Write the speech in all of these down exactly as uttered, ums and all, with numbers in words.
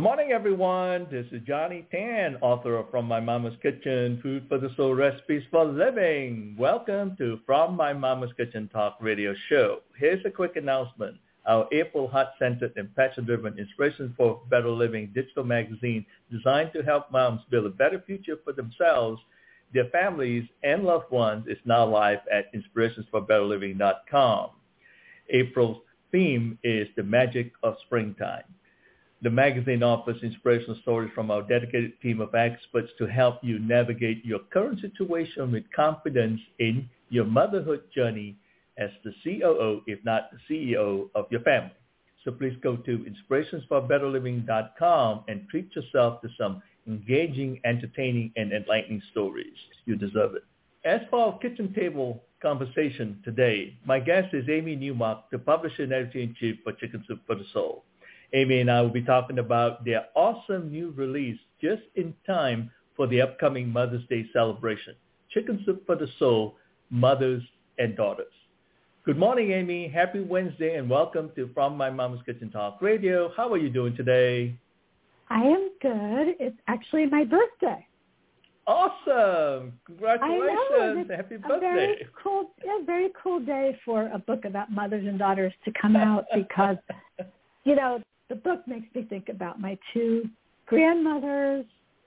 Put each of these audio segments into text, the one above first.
morning, everyone. This is Johnny Tan, author of From My Mama's Kitchen, Food for the Soul, Recipes for Living. Welcome to From My Mama's Kitchen Talk Radio Show. Here's a quick announcement. Our April heart-centered and passion-driven Inspiration for Better Living digital magazine designed to help moms build a better future for themselves, their families, and loved ones is now live at inspirations for better living dot com. April's theme is the magic of springtime. The magazine offers inspirational stories from our dedicated team of experts to help you navigate your current situation with confidence in your motherhood journey as the C O O, if not the C E O of your family. So please go to inspirations for better living dot com and treat yourself to some engaging, entertaining, and enlightening stories. You deserve it. As for our kitchen table conversation today, my guest is Amy Newmark, the publisher and editor-in-chief for Chicken Soup for the Soul. Amy and I will be talking about their awesome new release just in time for the upcoming Mother's Day celebration, Chicken Soup for the Soul, Mothers and Daughters. Good morning, Amy. Happy Wednesday and welcome to From My Mama's Kitchen Talk Radio. How are you doing today? I am good. It's actually my birthday. Awesome. Congratulations. I know. It's Happy a birthday. Very cool, yeah, very cool day for a book about mothers and daughters to come out because, you know, the book makes me think about my two grandmothers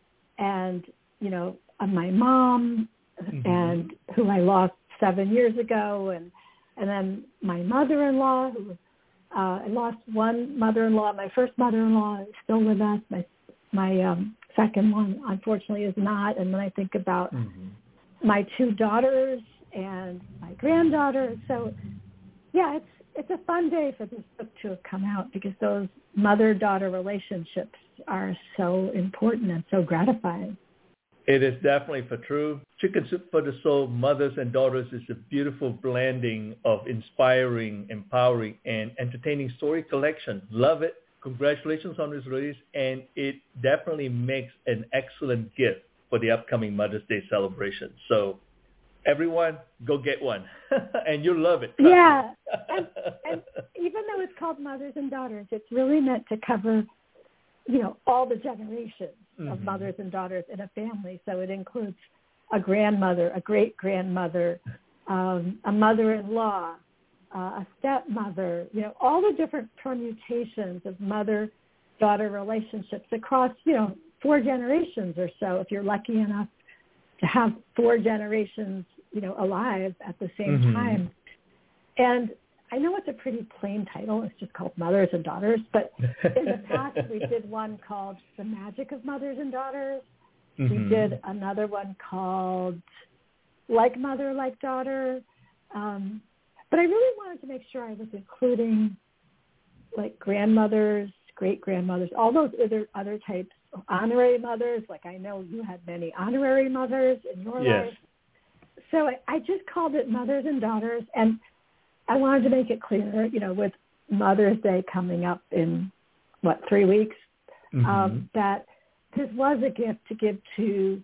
and, you know, my mom mm-hmm. and who I lost seven years ago, and and then my mother-in-law, who uh, I lost one mother-in-law. My first mother-in-law is still with us. My my um, second one, unfortunately, is not. And then I think about mm-hmm. my two daughters and my granddaughter. So, yeah, it's it's a fun day for this book to have come out because those mother-daughter relationships are so important and so gratifying. It is definitely for true. Chicken Soup for the Soul, Mothers and Daughters is a beautiful blending of inspiring, empowering, and entertaining story collection. Love it. Congratulations on this release, and it definitely makes an excellent gift for the upcoming Mother's Day celebration. So everyone, go get one, and you'll love it. Yeah, and, and even though it's called Mothers and Daughters, it's really meant to cover, you know, all the generations mm-hmm. of mothers and daughters in a family. So it includes a grandmother, a great-grandmother, um, a mother-in-law, uh, a stepmother, you know, all the different permutations of mother-daughter relationships across, you know, four generations or so, if you're lucky enough to have four generations, you know, alive at the same mm-hmm. time. And I know it's a pretty plain title. It's just called Mothers and Daughters. But in the past, we did one called The Magic of Mothers and Daughters. Mm-hmm. We did another one called Like Mother, Like Daughter. Um, but I really wanted to make sure I was including, like, grandmothers, great-grandmothers, all those other, other types of honorary mothers. Like, I know you had many honorary mothers in your yes. life. So I, I just called it Mothers and Daughters. And I wanted to make it clear, you know, with Mother's Day coming up in, what, three weeks, mm-hmm. um, that this was a gift to give to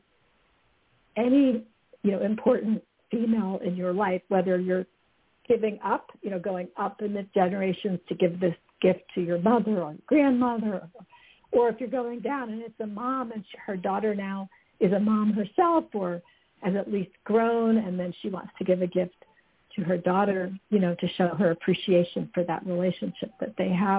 any, you know, important female in your life, whether you're giving up, you know, going up in the generations to give this gift to your mother or grandmother, or, or if you're going down and it's a mom and she, her daughter now is a mom herself or has at least grown and then she wants to give a gift to her daughter, you know, to show her appreciation for that relationship that they have.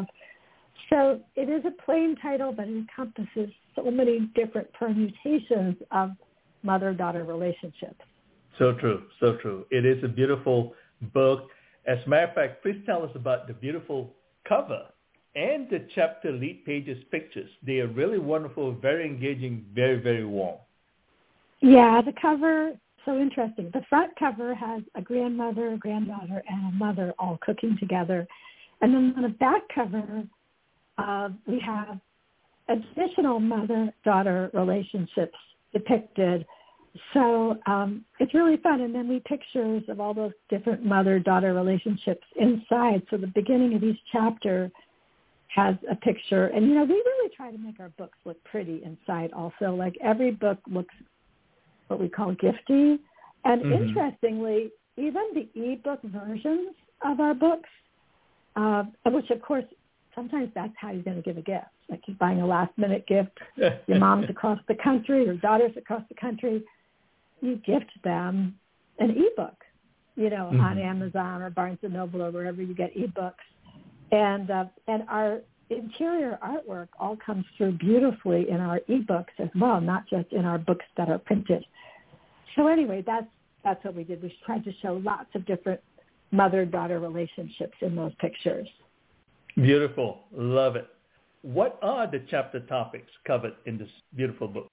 So it is a plain title, but it encompasses so many different permutations of mother-daughter relationships. So true, so true. It is a beautiful book. As a matter of fact, please tell us about the beautiful cover and the chapter lead pages pictures. They are really wonderful, very engaging, very, very warm. Yeah, the cover, so interesting. The front cover has a grandmother, a granddaughter, and a mother all cooking together. And then on the back cover, uh, we have additional mother-daughter relationships depicted. So um, it's really fun. And then we pictures of all those different mother-daughter relationships inside. So the beginning of each chapter has a picture. And, you know, we really try to make our books look pretty inside also. Like every book looks what we call gifty. And mm-hmm. interestingly, even the e-book versions of our books, uh, which, of course, sometimes that's how you're going to give a gift. like you're buying a last-minute gift. Your mom's across the country, your daughter's across the country. You gift them an ebook, you know, mm-hmm. on Amazon or Barnes and Noble or wherever you get ebooks. And uh, and our interior artwork all comes through beautifully in our ebooks as well, not just in our books that are printed. So anyway, that's that's what we did. We tried to show lots of different mother-daughter relationships in those pictures. Beautiful. Love it. What are the chapter topics covered in this beautiful book?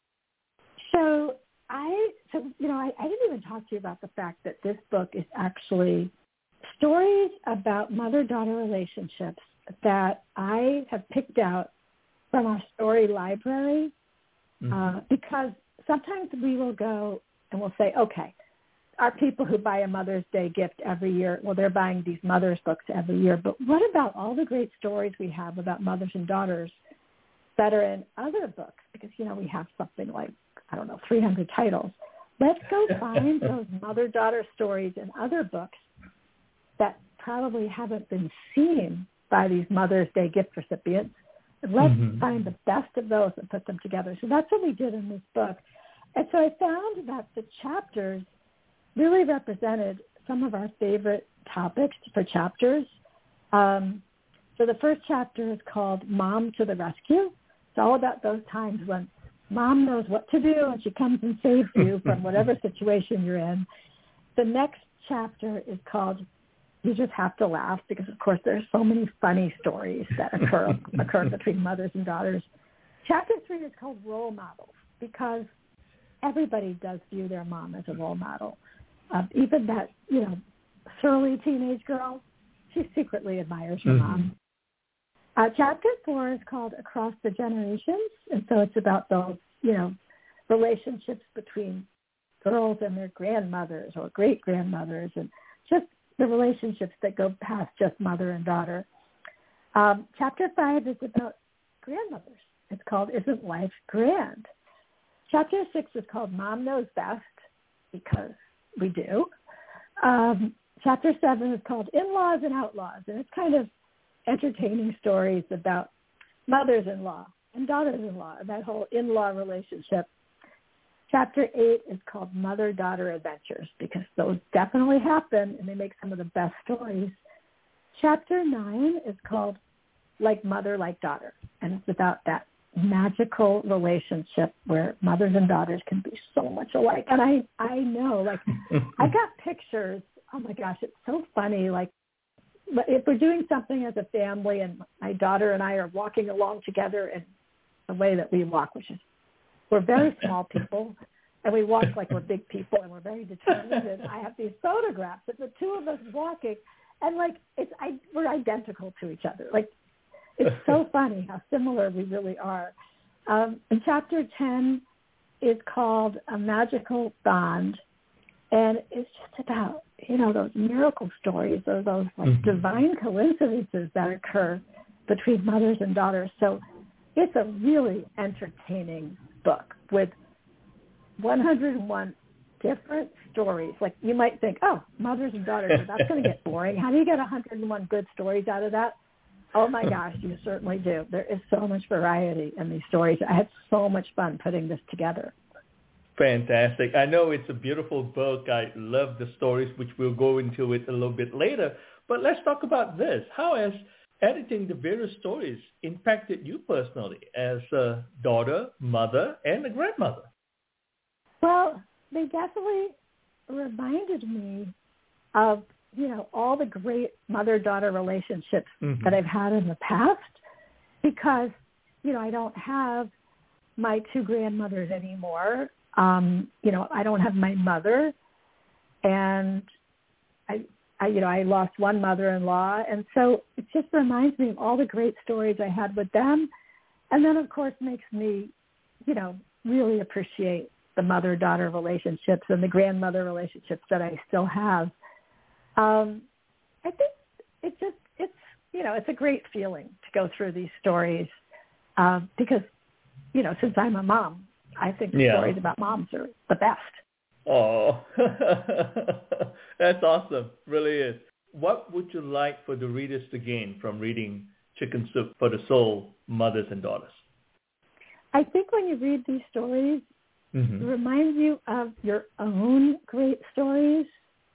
So I, so you know, I, I didn't even talk to you about the fact that this book is actually stories about mother-daughter relationships that I have picked out from our story library, mm-hmm. uh, because sometimes we will go and we'll say, okay, our people who buy a Mother's Day gift every year, well, they're buying these mother's books every year. But what about all the great stories we have about mothers and daughters that are in other books? Because, you know, we have something like, I don't know, three hundred titles. Let's go find those mother-daughter stories in other books that probably haven't been seen by these Mother's Day gift recipients. And let's mm-hmm. find the best of those and put them together. So that's what we did in this book. And so I found that the chapters really represented some of our favorite topics for chapters. Um, so the first chapter is called Mom to the Rescue. It's all about those times when mom knows what to do and she comes and saves you from whatever situation you're in. The next chapter is called You Just Have to Laugh, because, of course, there's so many funny stories that occur, occur between mothers and daughters. Chapter three is called Role Models, because everybody does view their mom as a role model. Uh, even that, you know, surly teenage girl, she secretly admires her mm-hmm. mom. Uh, chapter four is called Across the Generations, and so it's about those, you know, relationships between girls and their grandmothers or great-grandmothers, and just the relationships that go past just mother and daughter. Um, chapter five is about grandmothers. It's called Isn't Life Grand? Chapter six is called Mom Knows Best, because we do. Um, chapter seven is called In-Laws and Outlaws, and it's kind of entertaining stories about mothers-in-law and daughters-in-law, that whole in-law relationship. Chapter eight is called Mother-Daughter Adventures, because those definitely happen, and they make some of the best stories. Chapter nine is called Like Mother, Like Daughter, and it's about that magical relationship where mothers and daughters can be so much alike. And I, I know, like, I got pictures. Oh, my gosh, it's so funny. Like, if we're doing something as a family and my daughter and I are walking along together in the way that we walk, which is we're very small people, and we walk like we're big people, and we're very determined. And I have these photographs of the two of us walking, and, like, it's I, we're identical to each other. Like, it's so funny how similar we really are. Um, and chapter ten is called A Magical Bond, and it's just about, you know, those miracle stories or those like mm-hmm. divine coincidences that occur between mothers and daughters. So it's a really entertaining book with one hundred one different stories. Like, you might think, oh, mothers and daughters, that's going to get boring. How do you get one hundred one good stories out of that? Oh, my gosh, you certainly do. There is so much variety in these stories. I had so much fun putting this together. Fantastic. I know it's a beautiful book. I love the stories, which we'll go into it a little bit later. But let's talk about this. How has editing the various stories impacted you personally as a daughter, mother, and a grandmother? Well, they definitely reminded me of, you know, all the great mother-daughter relationships mm-hmm. that I've had in the past, because, you know, I don't have my two grandmothers anymore. Um, you know, I don't have my mother, and I, I, you know, I lost one mother-in-law, and so it just reminds me of all the great stories I had with them, and then, of course, makes me, you know, really appreciate the mother-daughter relationships and the grandmother relationships that I still have. Um, I think it just, it's, you know, it's a great feeling to go through these stories uh, because, you know, since I'm a mom, I think the yeah. stories about moms are the best. Oh, that's awesome. Really is. What would you like for the readers to gain from reading Chicken Soup for the Soul, mothers and daughters? I think when you read these stories, mm-hmm. it reminds you of your own great stories.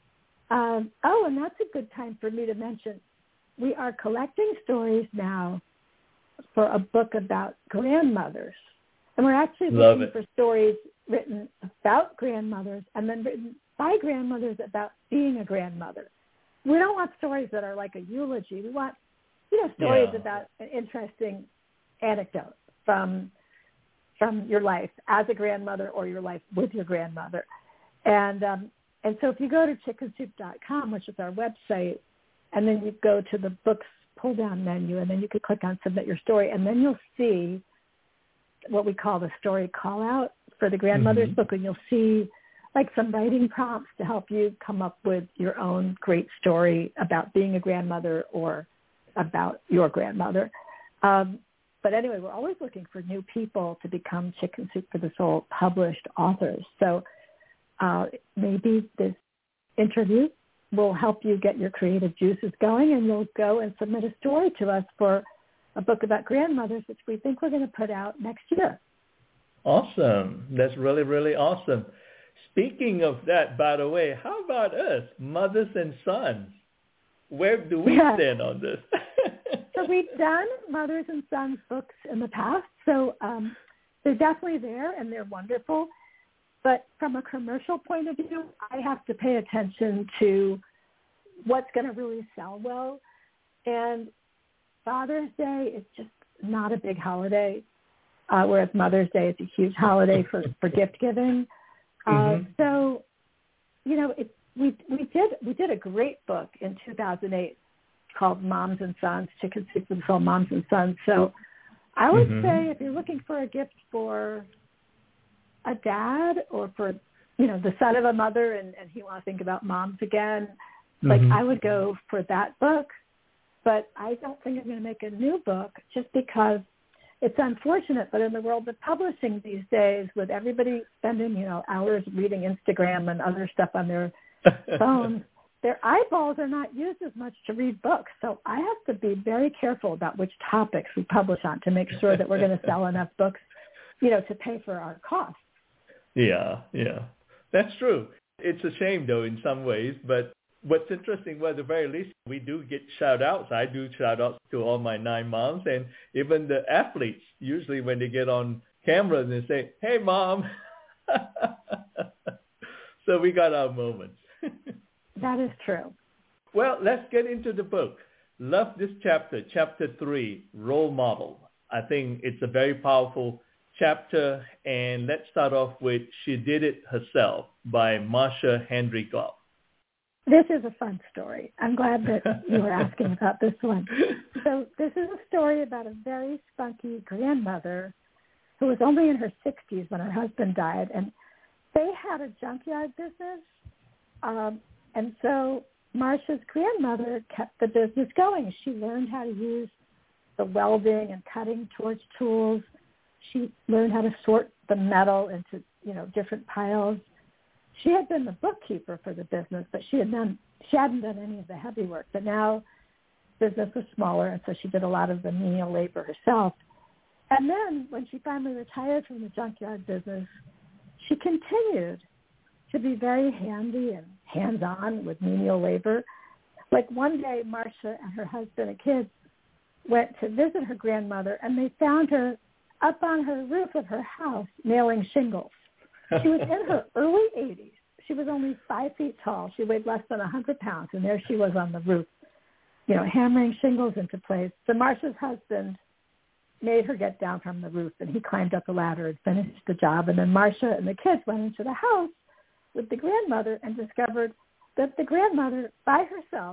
Um, oh, and that's a good time for me to mention, we are collecting stories now for a book about grandmothers. And we're actually Love looking it. for stories written about grandmothers and then written by grandmothers about being a grandmother. We don't want stories that are like a eulogy. We want, you know, stories yeah. about an interesting anecdote from from your life as a grandmother or your life with your grandmother. And um, and so if you go to chicken soup dot com, which is our website, and then you go to the books pull-down menu, and then you can click on Submit Your Story, and then you'll see what we call the story call-out for the grandmother's mm-hmm. book, and you'll see like some writing prompts to help you come up with your own great story about being a grandmother or about your grandmother. Um, but anyway, we're always looking for new people to become Chicken Soup for the Soul published authors. So uh, maybe this interview will help you get your creative juices going, and you'll go and submit a story to us for a book about grandmothers, which we think we're going to put out next year. Awesome. That's really, really awesome. Speaking of that, by the way, how about us, mothers and sons? Where do we yeah. stand on this? So we've done mothers and sons books in the past, so um, they're definitely there, and they're wonderful. But from a commercial point of view, I have to pay attention to what's going to really sell well. And Father's Day is just not a big holiday, uh, whereas Mother's Day is a huge holiday for, for gift giving. Uh, mm-hmm. So, you know, it, we we did we did a great book in two thousand eight called Moms and Sons, Chicken Soup for the Soul, Moms and Sons. So I would mm-hmm. say if you're looking for a gift for a dad or for, you know, the son of a mother and, and he wants to think about moms again, mm-hmm. like I would go for that book. But I don't think I'm going to make a new book just because it's unfortunate. But in the world of publishing these days, with everybody spending, you know, hours reading Instagram and other stuff on their phones, their eyeballs are not used as much to read books. So I have to be very careful about which topics we publish on to make sure that we're going to sell enough books, you know, to pay for our costs. Yeah, yeah, that's true. It's a shame, though, in some ways. But what's interesting, well, at the very least, we do get shout-outs. I do shout-outs to all my nine moms, and even the athletes, usually when they get on camera, and they say, hey, Mom. So we got our moments. That is true. Well, let's get into the book. Love this chapter, chapter three, Role Model. I think it's a very powerful chapter, and let's start off with She Did It Herself by Marcia Hendry Goff. This is a fun story. I'm glad that you were asking about this one. So this is a story about a very spunky grandmother who was only in her sixties when her husband died, and they had a junkyard business, um, and so Marcia's grandmother kept the business going. She learned how to use the welding and cutting torch tools. She learned how to sort the metal into, you know, different piles. She had been the bookkeeper for the business, but she had done she hadn't done any of the heavy work. But now business was smaller, and so she did a lot of the menial labor herself. And then when she finally retired from the junkyard business, she continued to be very handy and hands-on with menial labor. Like one day, Marcia and her husband and kids went to visit her grandmother, and they found her up on her roof of her house nailing shingles. She was in her early eighties. She was only five feet tall. She weighed less than one hundred pounds, and there she was on the roof, you know, hammering shingles into place. So Marcia's husband made her get down from the roof, and he climbed up the ladder and finished the job. And then Marcia and the kids went into the house with the grandmother and discovered that the grandmother, by herself,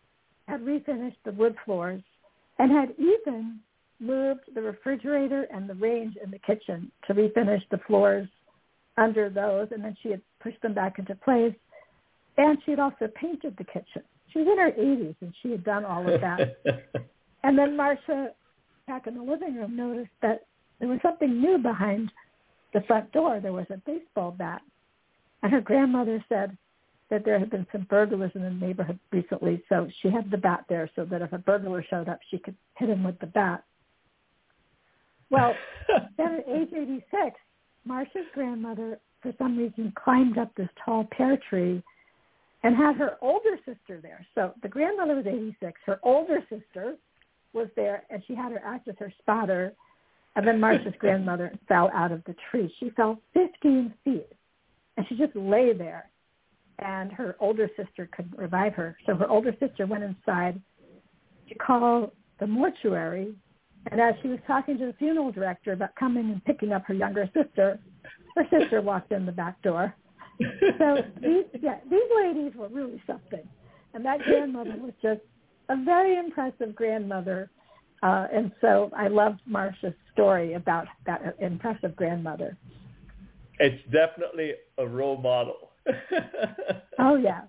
had refinished the wood floors and had even moved the refrigerator and the range in the kitchen to refinish the floors under those, and then she had pushed them back into place. And she had also painted the kitchen. She was in her eighties, and she had done all of that. And then Marcia, back in the living room, noticed that there was something new behind the front door. There was a baseball bat. And her grandmother said that there had been some burglars in the neighborhood recently, so she had the bat there so that if a burglar showed up, she could hit him with the bat. Well, then at age eighty-six, Marcia's grandmother, for some reason, climbed up this tall pear tree and had her older sister there. So the grandmother was eighty-six. Her older sister was there, and she had her act as her spotter. And then Marcia's grandmother fell out of the tree. She fell fifteen feet, and she just lay there. And her older sister couldn't revive her. So her older sister went inside to call the mortuary. And as she was talking to the funeral director about coming and picking up her younger sister, her sister walked in the back door. So these, yeah, these ladies were really something. And that grandmother was just a very impressive grandmother. Uh, and so I loved Marcia's story about that impressive grandmother. It's definitely a role model. Oh, yeah.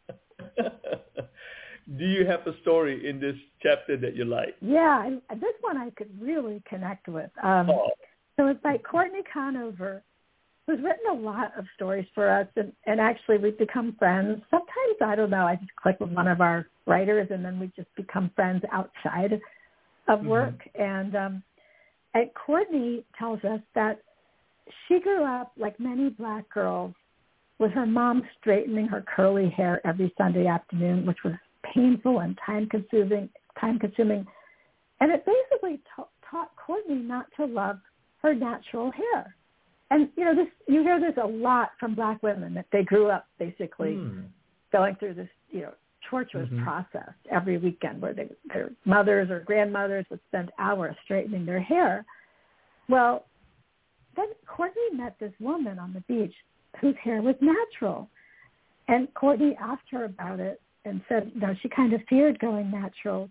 Do you have a story in this chapter that you like? Yeah, I, this one I could really connect with. Um, oh. So it's by Courtney Conover, who's written a lot of stories for us, and, and actually we've become friends. Sometimes, I don't know, I just click with one of our writers, and then we just become friends outside of work. Mm-hmm. And, um, and Courtney tells us that she grew up, like many black girls, with her mom straightening her curly hair every Sunday afternoon, which was painful and time-consuming, time-consuming. And it basically ta- taught Courtney not to love her natural hair. And, you know, this you hear this a lot from black women, that they grew up basically mm. going through this, you know, torturous mm-hmm. process every weekend where they, their mothers or grandmothers would spend hours straightening their hair. Well, then Courtney met this woman on the beach whose hair was natural. And Courtney asked her about it and said, you know, she kind of feared going natural.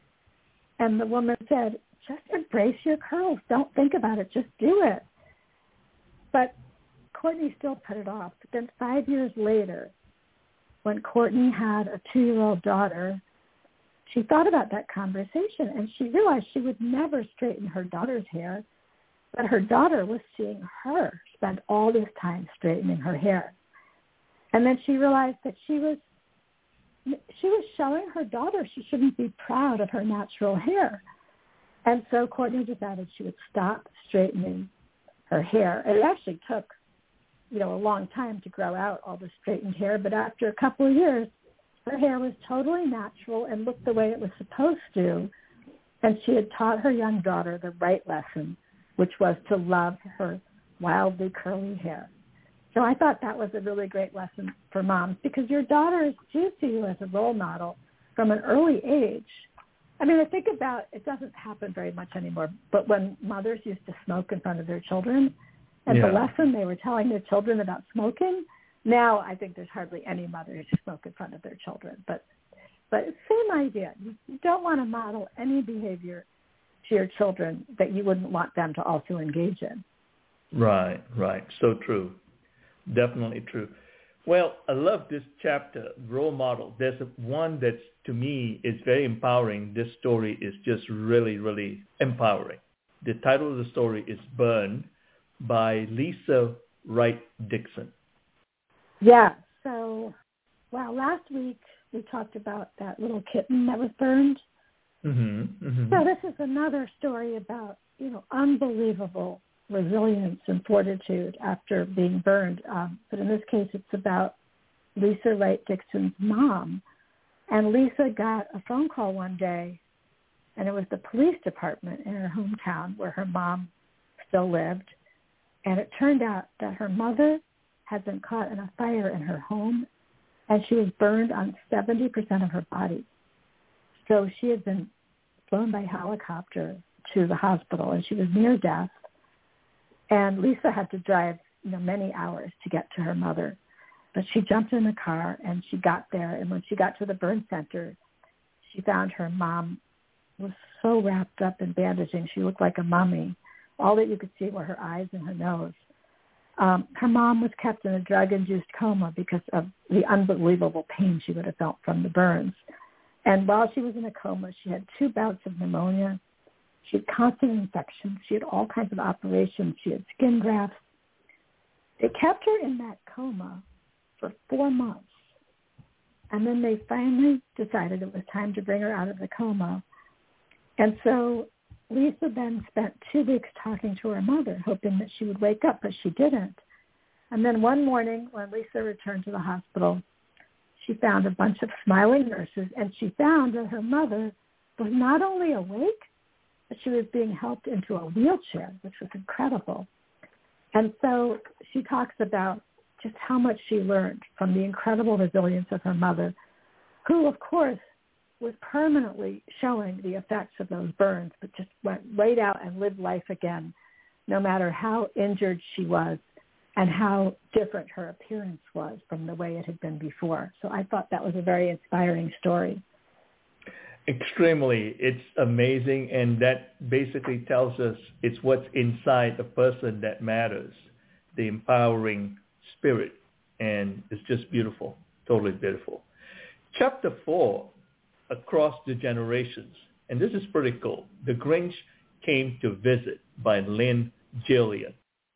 And the woman said, just embrace your curls. Don't think about it. Just do it. But Courtney still put it off. But then five years later, when Courtney had a two-year-old daughter, she thought about that conversation, and she realized she would never straighten her daughter's hair, but her daughter was seeing her spend all this time straightening her hair. And then she realized that she was she was showing her daughter she shouldn't be proud of her natural hair. And so Courtney decided she would stop straightening her hair. It actually took, you know, a long time to grow out all the straightened hair, but after a couple of years, her hair was totally natural and looked the way it was supposed to. And she had taught her young daughter the right lesson, which was to love her wildly curly hair. So I thought that was a really great lesson for moms, because your daughters do see you as a role model from an early age. I mean, I think about, it doesn't happen very much anymore, but when mothers used to smoke in front of their children, and yeah. the lesson they were telling their children about smoking, now I think there's hardly any mothers who smoke in front of their children. But but same idea. You don't want to model any behavior to your children that you wouldn't want them to also engage in. Right, right. So true. Definitely true. Well, I love this chapter, role model. There's one that's, to me, is very empowering. This story is just really, really empowering. The title of the story is Burned by Lisa Wright Dixon. Yeah. So, well, last week we talked about that little kitten that was burned. Mm-hmm, mm-hmm. So this is another story about, you know, unbelievable resilience and fortitude after being burned. Um, but in this case, it's about Lisa Wright Dixon's mom. And Lisa got a phone call one day, and it was the police department in her hometown where her mom still lived. And it turned out that her mother had been caught in a fire in her home, and she was burned on seventy percent of her body. So she had been flown by helicopter to the hospital, and she was near death. And Lisa had to drive, you know, many hours to get to her mother. But she jumped in the car, and she got there. And when she got to the burn center, she found her mom was so wrapped up in bandaging. She looked like a mummy. All that you could see were her eyes and her nose. Um, her mom was kept in a drug-induced coma because of the unbelievable pain she would have felt from the burns. And while she was in a coma, she had two bouts of pneumonia. She had constant infections. She had all kinds of operations. She had skin grafts. They kept her in that coma for four months. And then they finally decided it was time to bring her out of the coma. And so Lisa then spent two weeks talking to her mother, hoping that she would wake up, but she didn't. And then one morning, when Lisa returned to the hospital, she found a bunch of smiling nurses, and she found that her mother was not only awake, but she was being helped into a wheelchair, which was incredible. And so she talks about just how much she learned from the incredible resilience of her mother, who, of course, was permanently showing the effects of those burns, but just went right out and lived life again, no matter how injured she was and how different her appearance was from the way it had been before. So I thought that was a very inspiring story. Extremely. It's amazing, and that basically tells us it's what's inside a person that matters, the empowering spirit, and it's just beautiful, totally beautiful. Chapter four, Across the Generations, and this is pretty cool. The Grinch Came to Visit by Lynn Gilliland.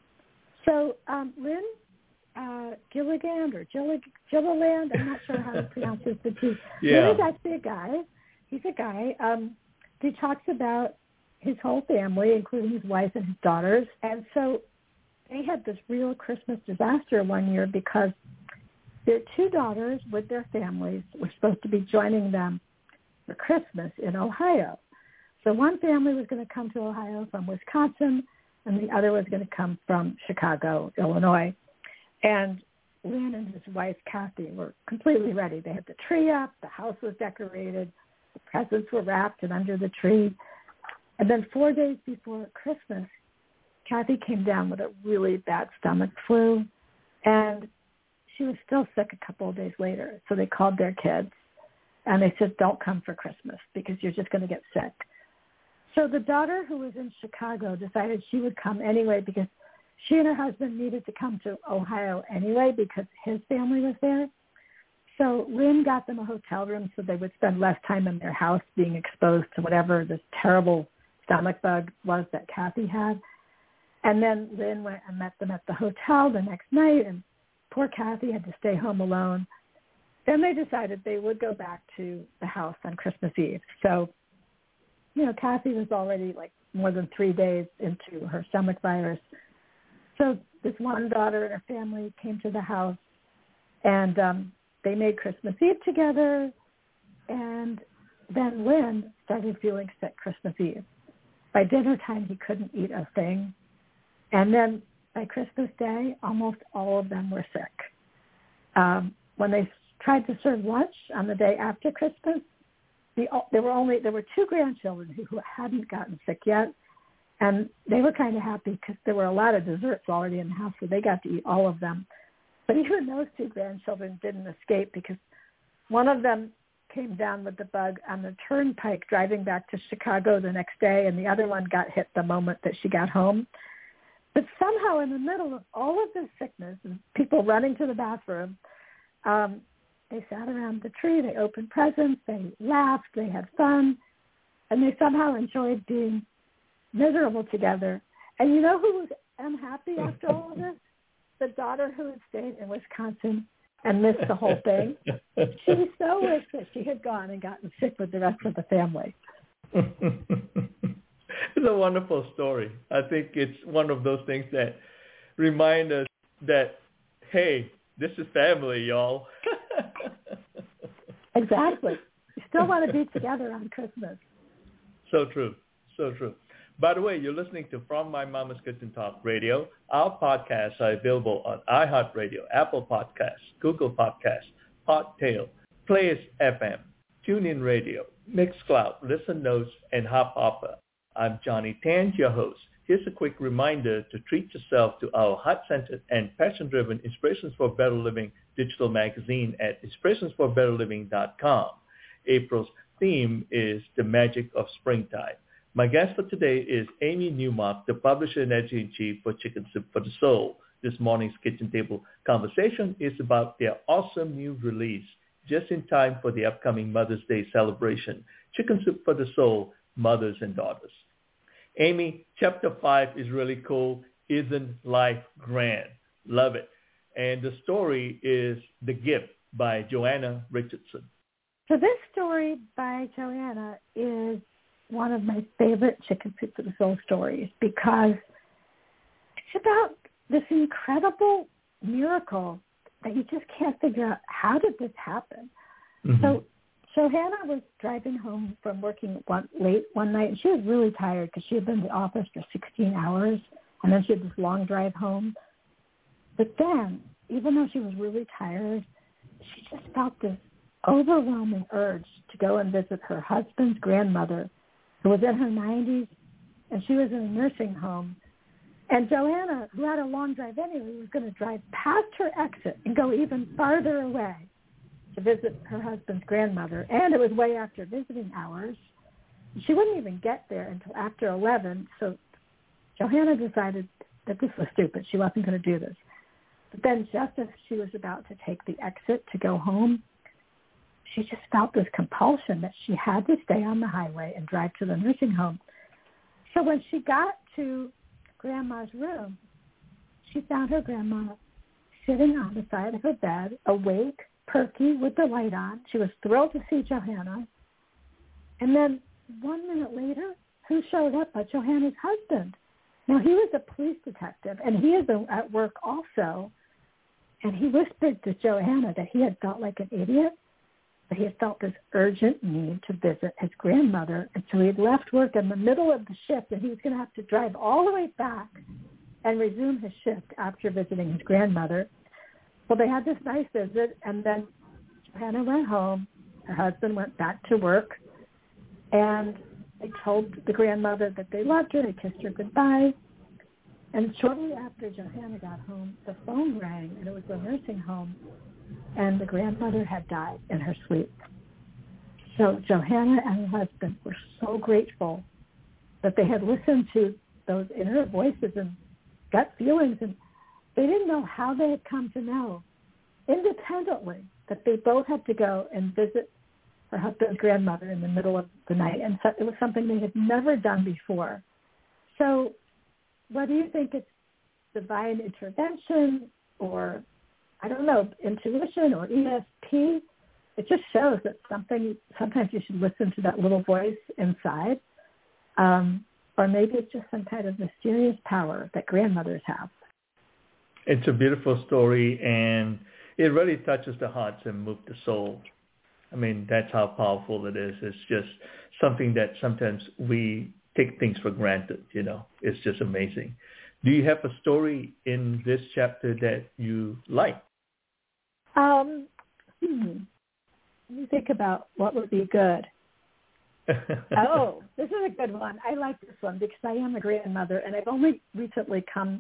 So um, Lynn uh, Gilliland or Gillig- Gilliland, I'm not sure how to pronounce this, but he, yeah. Lynn is actually a guy. He's a guy. Um, he talks about his whole family, including his wife and his daughters. And so they had this real Christmas disaster one year because their two daughters with their families were supposed to be joining them for Christmas in Ohio. So one family was going to come to Ohio from Wisconsin, and the other was going to come from Chicago, Illinois. And Lynn and his wife, Kathy, were completely ready. They had the tree up, the house was decorated, the presents were wrapped and under the tree. And then four days before Christmas, Kathy came down with a really bad stomach flu, and she was still sick a couple of days later. So they called their kids, and they said, don't come for Christmas because you're just going to get sick. So the daughter who was in Chicago decided she would come anyway because she and her husband needed to come to Ohio anyway because his family was there. So Lynn got them a hotel room so they would spend less time in their house being exposed to whatever this terrible stomach bug was that Kathy had. And then Lynn went and met them at the hotel the next night, and poor Kathy had to stay home alone. Then they decided they would go back to the house on Christmas Eve. So, you know, Kathy was already like more than three days into her stomach virus. So this one daughter and her family came to the house, and um, they made Christmas Eve together. And then Lynn started feeling sick Christmas Eve. By dinner time, he couldn't eat a thing. And then by Christmas Day, almost all of them were sick. Um, when they tried to serve lunch on the day after Christmas, the, there were only there were two grandchildren who, who hadn't gotten sick yet, and they were kind of happy because there were a lot of desserts already in the house, so they got to eat all of them. But even those two grandchildren didn't escape because one of them came down with the bug on the turnpike driving back to Chicago the next day, and the other one got hit the moment that she got home. But somehow in the middle of all of this sickness and people running to the bathroom, um, they sat around the tree, they opened presents, they laughed, they had fun, and they somehow enjoyed being miserable together. And you know who was unhappy after all of this? The daughter who had stayed in Wisconsin and missed the whole thing. She so wished that she had gone and gotten sick with the rest of the family. It's a wonderful story. I think it's one of those things that remind us that, hey, this is family, y'all. Exactly. You still want to be together on Christmas. So true. So true. By the way, you're listening to From My Mama's Kitchen Talk Radio. Our podcasts are available on iHeartRadio, Apple Podcasts, Google Podcasts, Podtail, Players F M, TuneIn Radio, Mixcloud, Listen Notes, and Hopper. I'm Johnny Tan, your host. Here's a quick reminder to treat yourself to our heart-centered and passion-driven Inspirations for Better Living digital magazine at inspirations for better living dot com. April's theme is the magic of springtime. My guest for today is Amy Newmark, the publisher and editor-in-chief for Chicken Soup for the Soul. This morning's kitchen table conversation is about their awesome new release, just in time for the upcoming Mother's Day celebration, Chicken Soup for the Soul, Mothers and Daughters. Amy, chapter five is really cool. Isn't Life Grand? Love it. And the story is The Gift by Joanna Richardson. So this story by Joanna is one of my favorite Chicken Soup for the Soul stories because it's about this incredible miracle that you just can't figure out, how did this happen? Mm-hmm. So Johanna was driving home from working one, late one night, and she was really tired because she had been in the office for sixteen hours, and then she had this long drive home. But then, even though she was really tired, she just felt this overwhelming urge to go and visit her husband's grandmother, who was in her nineties, and she was in a nursing home. And Johanna, who had a long drive anyway, was going to drive past her exit and go even farther away to visit her husband's grandmother. And it was way after visiting hours. She wouldn't even get there until after eleven. So Johanna decided that this was stupid. She wasn't going to do this. But then just as she was about to take the exit to go home, she just felt this compulsion that she had to stay on the highway and drive to the nursing home. So when she got to Grandma's room, she found her grandma sitting on the side of her bed, awake, perky, with the light on. She was thrilled to see Johanna. And then one minute later, who showed up but Johanna's husband? Now, he was a police detective, and he is at work also. And he whispered to Johanna that he had felt like an idiot, but he had felt this urgent need to visit his grandmother. And so he had left work in the middle of the shift, and he was going to have to drive all the way back and resume his shift after visiting his grandmother. Well, they had this nice visit, and then Johanna went home. Her husband went back to work, and they told the grandmother that they loved her. They kissed her goodbye. And shortly after Johanna got home, the phone rang, and it was the nursing home, and the grandmother had died in her sleep. So Johanna and her husband were so grateful that they had listened to those inner voices and gut feelings, and they didn't know how they had come to know independently that they both had to go and visit her husband's grandmother in the middle of the night, and so it was something they had never done before. So whether you think it's divine intervention or, I don't know, intuition or E S P, it just shows that something, sometimes you should listen to that little voice inside, um, or maybe it's just some kind of mysterious power that grandmothers have. It's a beautiful story, and it really touches the hearts and moves the soul. I mean, that's how powerful it is. It's just something that sometimes we take things for granted, you know. It's just amazing. Do you have a story in this chapter that you like? Um, hmm. Let me think about what would be good. Oh, this is a good one. I like this one because I am a grandmother, and I've only recently come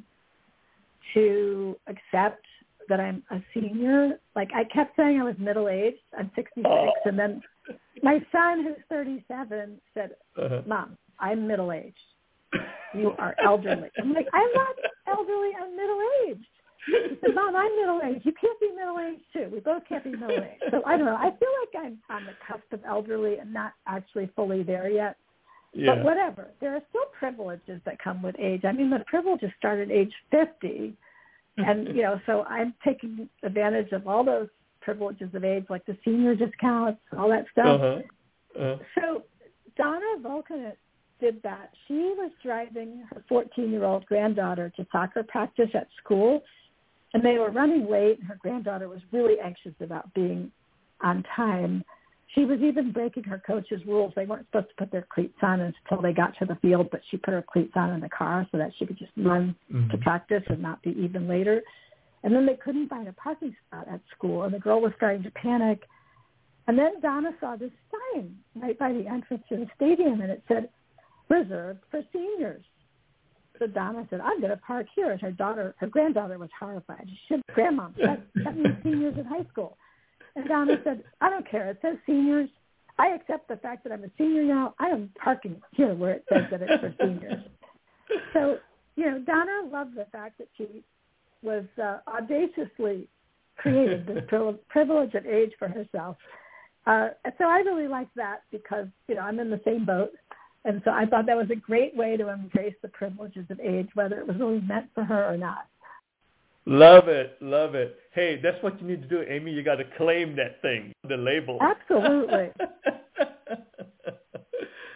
to accept that I'm a senior. Like, I kept saying I was middle-aged. I'm sixty-six, oh. And then my son, who's thirty-seven, said, uh-huh. Mom, I'm middle-aged. You are elderly. I'm like, I'm not elderly. I'm middle-aged. He said, Mom, I'm middle-aged. You can't be middle-aged, too. We both can't be middle-aged. So I don't know. I feel like I'm on the cusp of elderly and not actually fully there yet. Yeah. But whatever. There are still privileges that come with age. I mean, the privileges start at age fifty. And, you know, so I'm taking advantage of all those privileges of age, like the senior discounts, all that stuff. Uh-huh. Uh-huh. So Donna Volkanet did that. She was driving her fourteen-year-old granddaughter to soccer practice at school, and they were running late, and her granddaughter was really anxious about being on time. She was even breaking her coach's rules. They weren't supposed to put their cleats on until they got to the field, but she put her cleats on in the car so that she could just run mm-hmm. to practice and not be even later. And then they couldn't find a parking spot at school, and the girl was starting to panic. And then Donna saw this sign right by the entrance to the stadium, and it said, reserved for seniors. So Donna said, I'm going to park here. And her daughter, her granddaughter was horrified. She said, Grandma, that, that means seniors in high school. And Donna said, I don't care. It says seniors. I accept the fact that I'm a senior now. I am parking here where it says that it's for seniors. So, you know, Donna loved the fact that she was uh, audaciously created this privilege of age for herself. Uh, so I really liked that because, you know, I'm in the same boat. And so I thought that was a great way to embrace the privileges of age, whether it was really meant for her or not. Love it. Love it. Hey, that's what you need to do, Amy. You got to claim that thing, the label. Absolutely.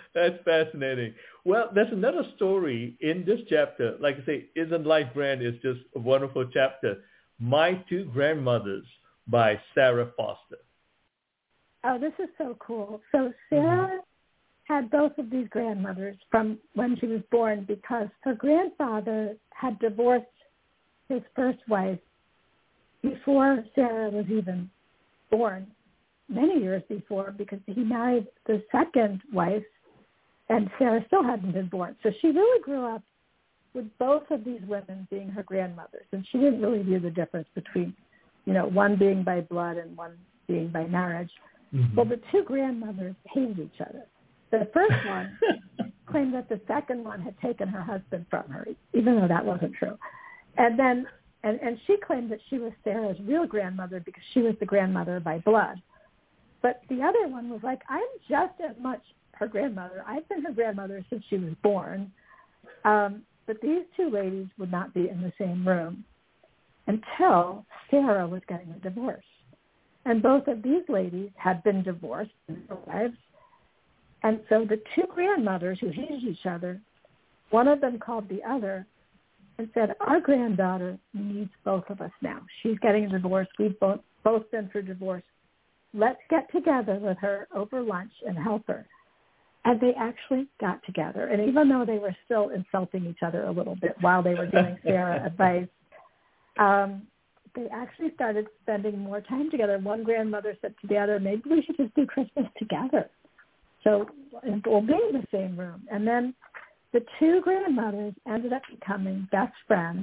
That's fascinating. Well, there's another story in this chapter. Like I say, Isn't Life Grand is just a wonderful chapter. My Two Grandmothers by Sarah Foster. Oh, this is so cool. So Sarah mm-hmm. had both of these grandmothers from when she was born because her grandfather had divorced his first wife before Sarah was even born, many years before, because he married the second wife and Sarah still hadn't been born. So she really grew up with both of these women being her grandmothers, and she didn't really view the difference between, you know, one being by blood and one being by marriage. Mm-hmm. Well, the two grandmothers hated each other. The first one claimed that the second one had taken her husband from her, even though that wasn't true. And then, and, and she claimed that she was Sarah's real grandmother because she was the grandmother by blood. But the other one was like, I'm just as much her grandmother. I've been her grandmother since she was born. Um, but these two ladies would not be in the same room until Sarah was getting a divorce. And both of these ladies had been divorced in their lives. And so the two grandmothers who hated each other, one of them called the other and said, our granddaughter needs both of us now. She's getting a divorce. We've both, both been through divorce. Let's get together with her over lunch and help her. And they actually got together. And even though they were still insulting each other a little bit while they were giving Sarah advice, um, they actually started spending more time together. One grandmother said to the other, maybe we should just do Christmas together. So we'll be in the same room. And then the two grandmothers ended up becoming best friends.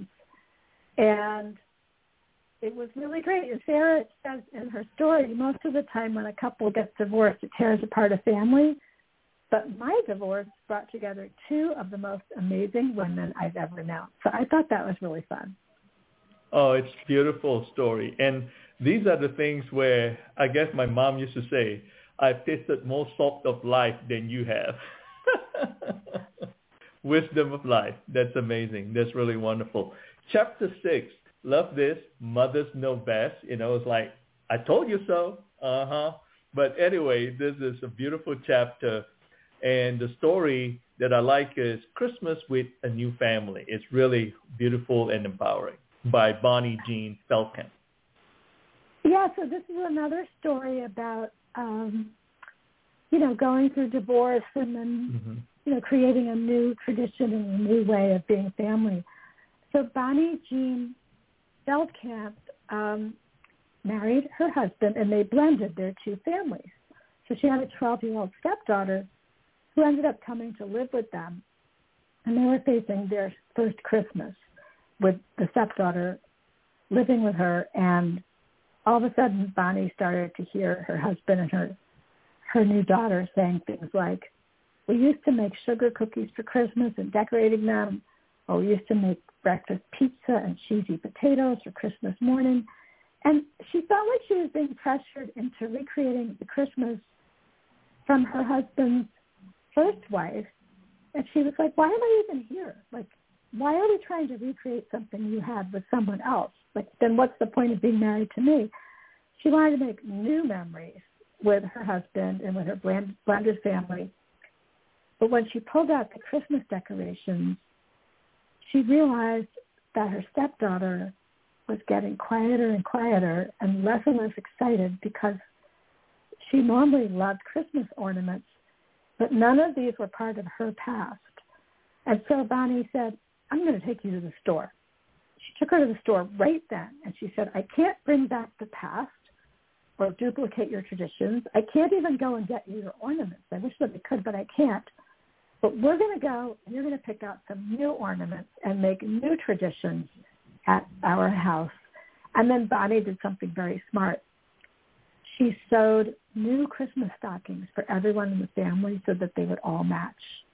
And it was really great. And Sarah says in her story, most of the time when a couple gets divorced, it tears apart a family. But my divorce brought together two of the most amazing women I've ever known. So I thought that was really fun. Oh, it's a beautiful story. And these are the things where I guess my mom used to say, I've tasted more salt of life than you have. Wisdom of life. That's amazing. That's really wonderful. Chapter six. Love this. Mothers know best. You know, it's like, I told you so. Uh-huh. But anyway, this is a beautiful chapter. And the story that I like is Christmas with a New Family. It's really beautiful and empowering by Bonnie Jean Feldkamp. Yeah, so this is another story about, um, you know, going through divorce and then, mm-hmm. you know, creating a new tradition and a new way of being family. So Bonnie Jean Feldkamp um, married her husband, and they blended their two families. So she had a twelve-year-old stepdaughter who ended up coming to live with them, and they were facing their first Christmas with the stepdaughter living with her, and all of a sudden Bonnie started to hear her husband and her her new daughter saying things like, we used to make sugar cookies for Christmas and decorating them, or we used to make breakfast pizza and cheesy potatoes for Christmas morning. And she felt like she was being pressured into recreating the Christmas from her husband's first wife. And she was like, why am I even here? Like, why are we trying to recreate something you had with someone else? Like, then what's the point of being married to me? She wanted to make new memories with her husband and with her blended family. But when she pulled out the Christmas decorations, she realized that her stepdaughter was getting quieter and quieter and less and less excited because she normally loved Christmas ornaments, but none of these were part of her past. And so Bonnie said, I'm going to take you to the store. She took her to the store right then, and she said, I can't bring back the past or duplicate your traditions. I can't even go and get you your ornaments. I wish that I could, but I can't. But we're going to go, and you're going to pick out some new ornaments and make new traditions at our house. And then Bonnie did something very smart. She sewed new Christmas stockings for everyone in the family so that they would all match.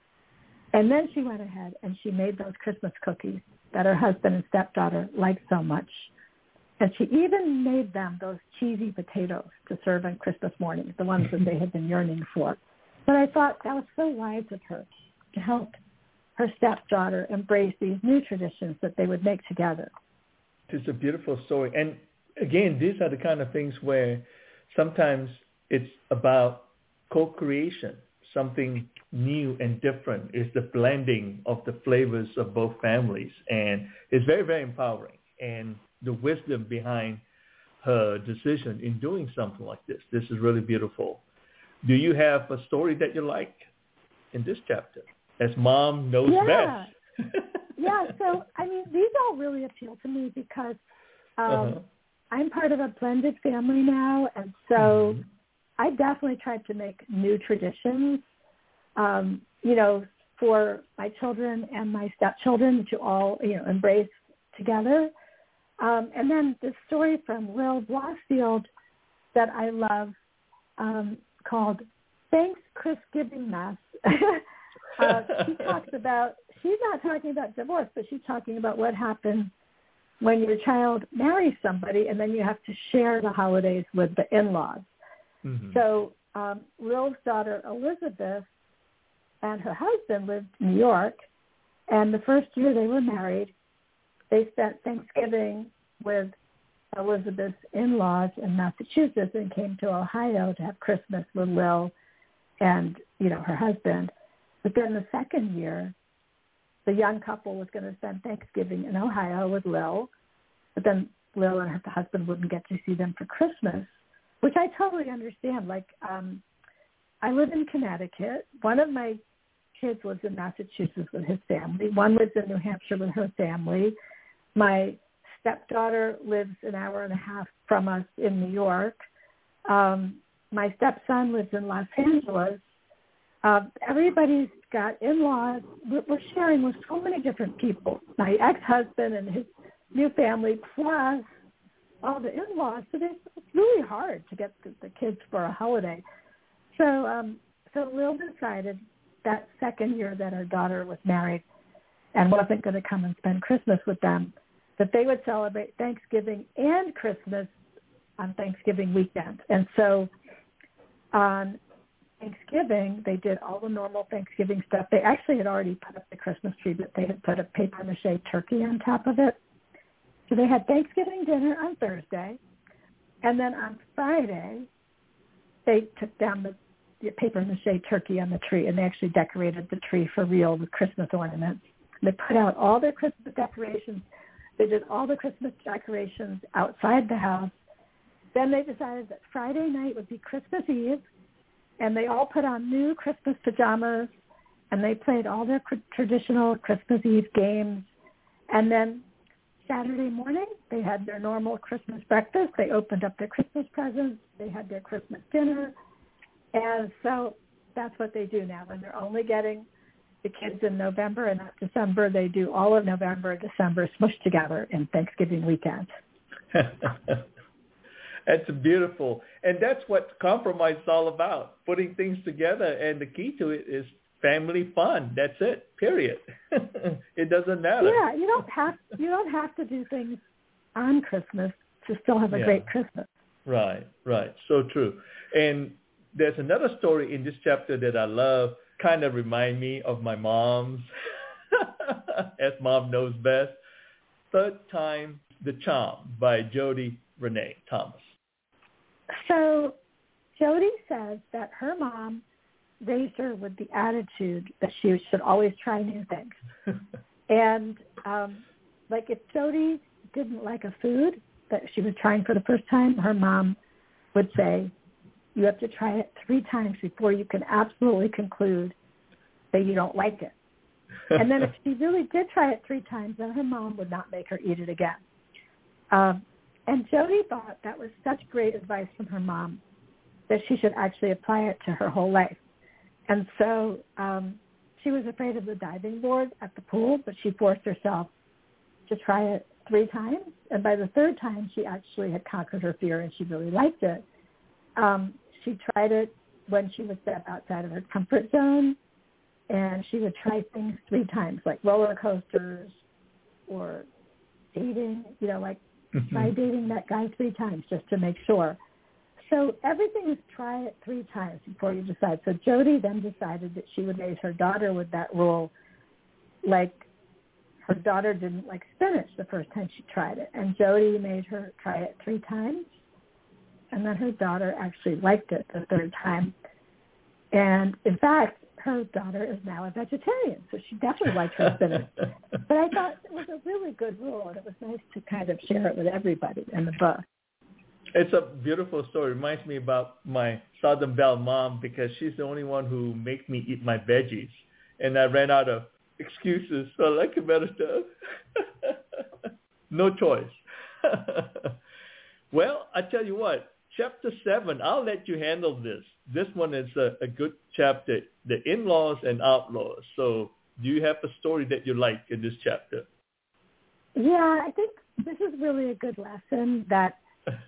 And then she went ahead and she made those Christmas cookies that her husband and stepdaughter liked so much. And she even made them those cheesy potatoes to serve on Christmas morning, the ones that they had been yearning for. But I thought that was so wise of her to help her stepdaughter embrace these new traditions that they would make together. It's a beautiful story. And again, these are the kind of things where sometimes it's about co-creation. something new and different. It's the blending of the flavors of both families. And it's very, very empowering. And the wisdom behind her decision in doing something like this. This is really beautiful. Do you have a story that you like in this chapter? As mom knows yeah. best. yeah, so, I mean, these all really appeal to me because um, uh-huh. I'm part of a blended family now, and so mm-hmm. I definitely tried to make new traditions, um, you know, for my children and my stepchildren to all, you know, embrace together. Um, and then the story from Lil Blossfield that I love um, called Thanks Christgiving Mess. uh, she talks about, she's not talking about divorce, but she's talking about what happens when your child marries somebody and then you have to share the holidays with the in-laws. Mm-hmm. So um, Lil's daughter, Elizabeth, and her husband lived in New York, and the first year they were married, they spent Thanksgiving with Elizabeth's in-laws in Massachusetts and came to Ohio to have Christmas with Lil and, you know, her husband. But then the second year, the young couple was going to spend Thanksgiving in Ohio with Lil, but then Lil and her husband wouldn't get to see them for Christmas, which I totally understand. Like, um, I live in Connecticut. One of my kids lives in Massachusetts with his family. One lives in New Hampshire with her family. My stepdaughter lives an hour and a half from us in New York. Um, my stepson lives in Los Angeles. Uh, everybody's got in-laws. We're, we're sharing with so many different people. My ex-husband and his new family, plus all the in-laws. So it's really hard to get the, the kids for a holiday. So, um, so Lil decided that second year that her daughter was married and wasn't going to come and spend Christmas with them, that they would celebrate Thanksgiving and Christmas on Thanksgiving weekend. And so on Thanksgiving, they did all the normal Thanksgiving stuff. They actually had already put up the Christmas tree, but they had put a papier-mâché turkey on top of it. So they had Thanksgiving dinner on Thursday, and then on Friday, they took down the, the papier-mâché turkey on the tree, and they actually decorated the tree for real with Christmas ornaments. They put out all their Christmas decorations. They did all the Christmas decorations outside the house. Then they decided that Friday night would be Christmas Eve, and they all put on new Christmas pajamas, and they played all their traditional Christmas Eve games. And then Saturday morning, they had their normal Christmas breakfast. They opened up their Christmas presents. They had their Christmas dinner. And so that's what they do now. When they're only getting the kids in November and not December, they do all of November and December smushed together in Thanksgiving weekend. That's beautiful. And that's what compromise is all about, putting things together. And the key to it is family fun. That's it, period. It doesn't matter. Yeah, you don't have you don't have to do things on Christmas to still have a yeah. great Christmas. Right, right. So true. And there's another story in this chapter that I love, kind of remind me of my mom's, as mom knows best. Third Time the Charm by Jody Renee Thomas. So Jody says that her mom raised her with the attitude that she should always try new things. And um, like if Jody didn't like a food that she was trying for the first time, her mom would say, you have to try it three times before you can absolutely conclude that you don't like it. And then if she really did try it three times, then her mom would not make her eat it again. Um, and Jody thought that was such great advice from her mom that she should actually apply it to her whole life. And so um, she was afraid of the diving board at the pool, but she forced herself to try it three times. And by the third time, she actually had conquered her fear and she really liked it. Um, she tried it when she would step outside of her comfort zone, and she would try things three times, like roller coasters or dating, you know, like mm-hmm. try dating that guy three times just to make sure. So everything is try it three times before you decide. So Jody then decided that she would raise her daughter with that rule, like her daughter didn't like spinach the first time she tried it. And Jody made her try it three times, and then her daughter actually liked it the third time. And in fact, her daughter is now a vegetarian, so she definitely likes her spinach. But I thought it was a really good rule, and it was nice to kind of share it with everybody in the book. It's a beautiful story. It reminds me about my Southern Belle mom, because she's the only one who makes me eat my veggies. And I ran out of excuses, so I like it better stuff. No choice. Well, I tell you what, chapter seven, I'll let you handle this. This one is a, a good chapter, the in-laws and outlaws. So do you have a story that you like in this chapter? Yeah, I think this is really a good lesson that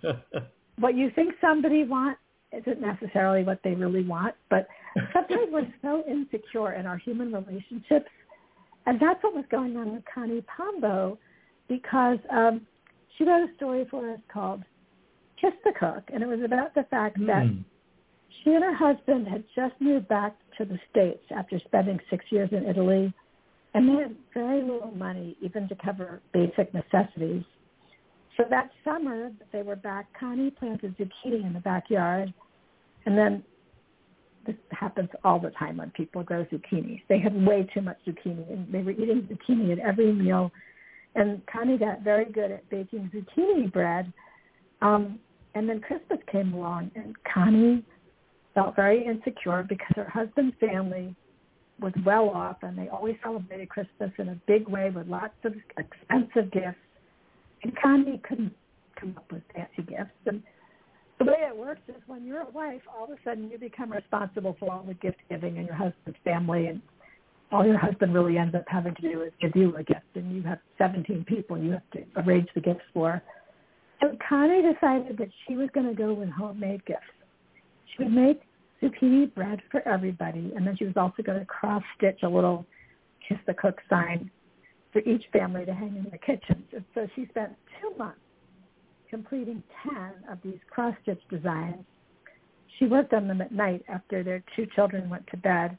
what you think somebody wants isn't necessarily what they really want. But sometimes we're so insecure in our human relationships. And that's what was going on with Connie Pombo, because um, she wrote a story for us called Kiss the Cook. And it was about the fact that mm. she and her husband had just moved back to the States after spending six years in Italy. And they had very little money even to cover basic necessities. So that summer that they were back, Connie planted zucchini in the backyard. And then this happens all the time when people grow zucchini. They had way too much zucchini, and they were eating zucchini at every meal. And Connie got very good at baking zucchini bread. Um, and then Christmas came along, and Connie felt very insecure because her husband's family was well off, and they always celebrated Christmas in a big way with lots of expensive gifts. And Connie couldn't come up with fancy gifts. And the way it works is when you're a wife, all of a sudden you become responsible for all the gift giving in your husband's family, and all your husband really ends up having to do is give you a gift, and you have seventeen people you have to arrange the gifts for. So Connie decided that she was going to go with homemade gifts. She would make zucchini bread for everybody, and then she was also going to cross-stitch a little Kiss the Cook sign for each family to hang in the kitchens. And so she spent two months completing ten of these cross-stitch designs. She worked on them at night after their two children went to bed,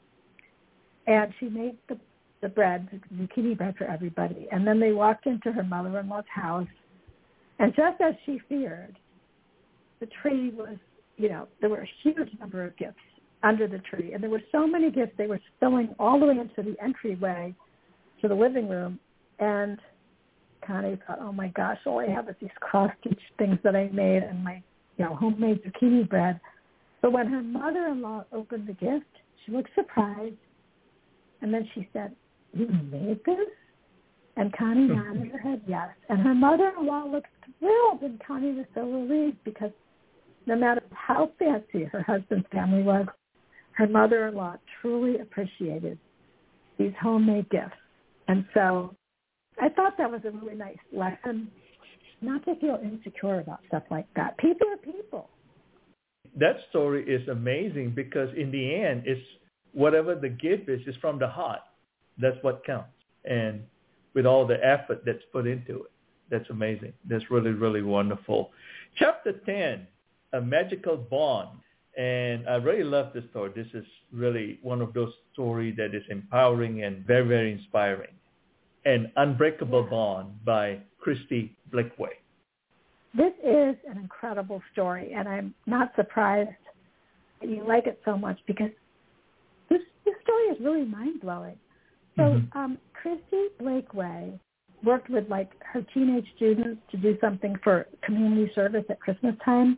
and she made the, the bread, the zucchini bread for everybody. And then they walked into her mother-in-law's house, and just as she feared, the tree was, you know, there were a huge number of gifts under the tree. And there were so many gifts, they were spilling all the way into the entryway to the living room. And Connie thought, oh, my gosh, all I have is these cross-stitch things that I made and my, you know, homemade zucchini bread. But when her mother-in-law opened the gift, she looked surprised. And then she said, you made this? And Connie nodded her head yes. And her mother-in-law looked thrilled, and Connie was so relieved because no matter how fancy her husband's family was, her mother-in-law truly appreciated these homemade gifts. And so I thought that was a really nice lesson, not to feel insecure about stuff like that. People are people. That story is amazing because in the end, it's whatever the gift is, is from the heart. That's what counts. And with all the effort that's put into it, that's amazing. That's really, really wonderful. Chapter ten, A Magical Bond. And I really love this story. This is really one of those stories that is empowering and very, very inspiring. An Unbreakable yeah. Bond by Christy Blakeway. This is an incredible story, and I'm not surprised that you like it so much because this, this story is really mind-blowing. So mm-hmm. um, Christy Blakeway worked with like her teenage students to do something for community service at Christmas time,